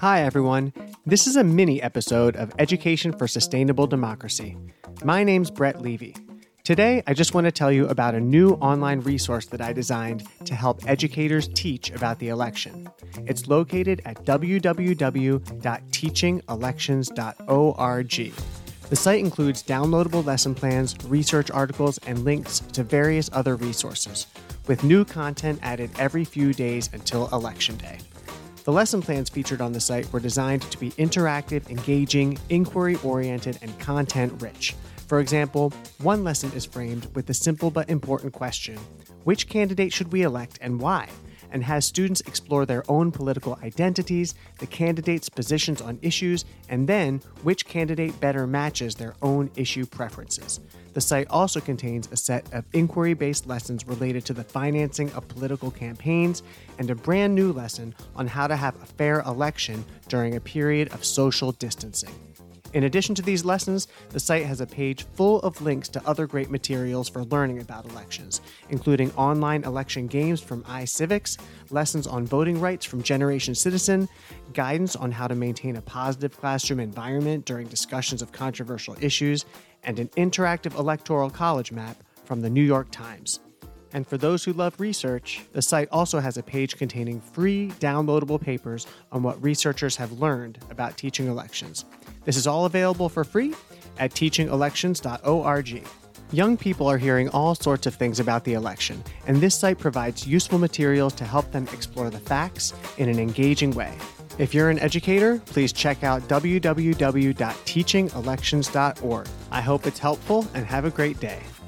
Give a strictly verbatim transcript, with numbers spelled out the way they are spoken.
Hi, everyone. This is a mini episode of Education for Sustainable Democracy. My name's Brett Levy. Today, I just want to tell you about a new online resource that I designed to help educators teach about the election. It's located at w w w dot teaching elections dot org. The site includes downloadable lesson plans, research articles, and links to various other resources, with new content added every few days until Election Day. The lesson plans featured on the site were designed to be interactive, engaging, inquiry-oriented, and content-rich. For example, one lesson is framed with the simple but important question, which candidate should we elect and why? And has students explore their own political identities, the candidates' positions on issues, and then which candidate better matches their own issue preferences. The site also contains a set of inquiry-based lessons related to the financing of political campaigns and a brand new lesson on how to have a fair election during a period of social distancing. In addition to these lessons, the site has a page full of links to other great materials for learning about elections, including online election games from iCivics, lessons on voting rights from Generation Citizen, guidance on how to maintain a positive classroom environment during discussions of controversial issues, and an interactive electoral college map from the New York Times. And for those who love research, the site also has a page containing free downloadable papers on what researchers have learned about teaching elections. This is all available for free at teaching elections dot org. Young people are hearing all sorts of things about the election, and this site provides useful materials to help them explore the facts in an engaging way. If you're an educator, please check out w w w dot teaching elections dot org. I hope it's helpful and have a great day.